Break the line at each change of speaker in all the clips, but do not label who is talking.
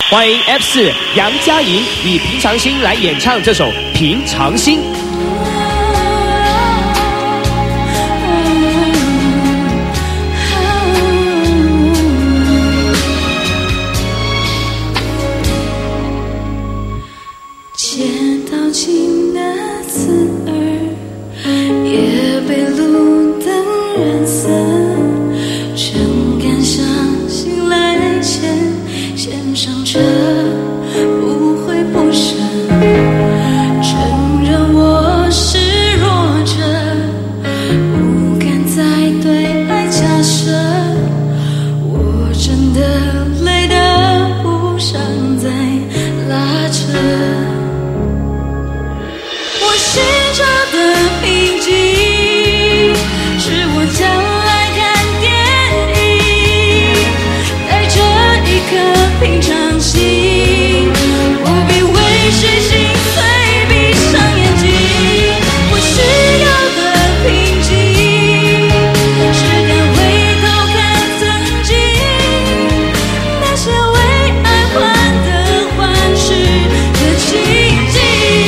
欢迎 F4杨佳莹以平常心来演唱这首《平常心》。
街道尽的刺耳，也被路灯染色，真敢相信来前先上车不会不舍，承认我是弱者，不敢再对爱假设，我真的累得不想再拉扯。我寻找的平静，是我将来看电影，带着一颗平常心，不必为谁心碎，闭上眼睛。我需要的平静，是敢回头看曾经那些为爱换得欢事的情景。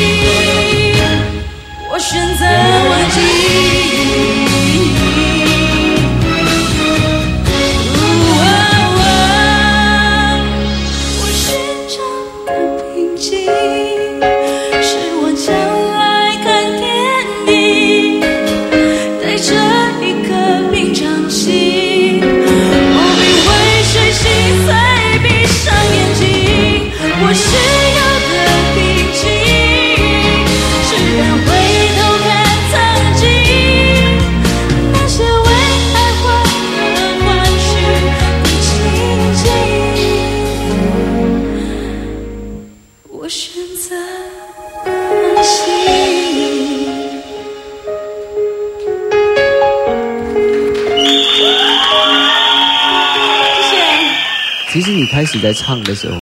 我选择忘记，我寻找的平静，是我将来看天地，带着一颗平常心，不必为谁心碎，闭上眼睛。我需要的平静，是敢回头看曾经那些为爱换得欢事的情景。我选择安心。谢谢。
其实你开始在唱的时候